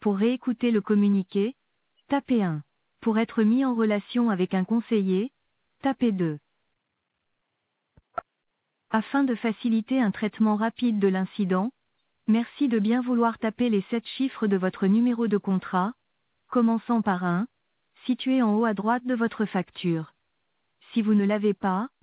Pour réécouter le communiqué, tapez 1. Pour être mis en relation avec un conseiller, tapez 2. Afin de faciliter un traitement rapide de l'incident, merci de bien vouloir taper les 7 chiffres de votre numéro de contrat, commençant par 1, situé en haut à droite de votre facture. Si vous ne l'avez pas,